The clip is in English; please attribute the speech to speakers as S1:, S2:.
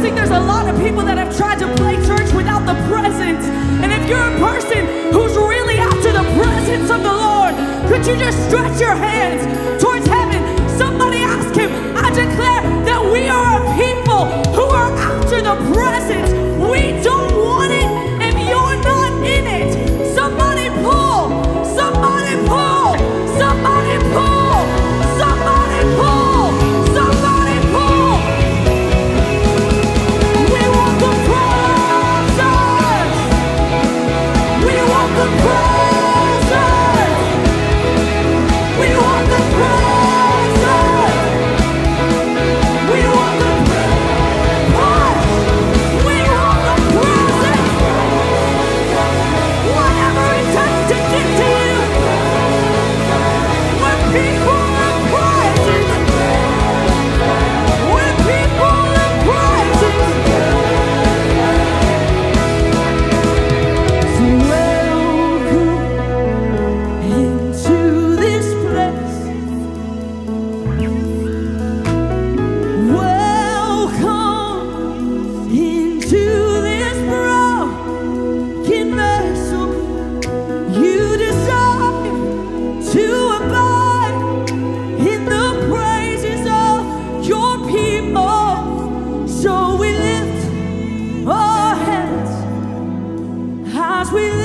S1: think there's a lot of people that have tried to play church without the presence. And if you're a person who's really after the presence of the Lord, could you just stretch your hands towards heaven? Somebody ask him, I declare that we are a people who are after the presence. We don't want it if you're not in it. Somebody pull, somebody pull, somebody pull, somebody pull, somebody pull. We want the presence. We want the presence. We want the presence. We want the presence. We want the presence. Whatever it takes to get to you. When people are present. When people are present. So welcome into this place. Welcome into this broken vessel. You desire to abide in the praises of your people. So we lift our hands as we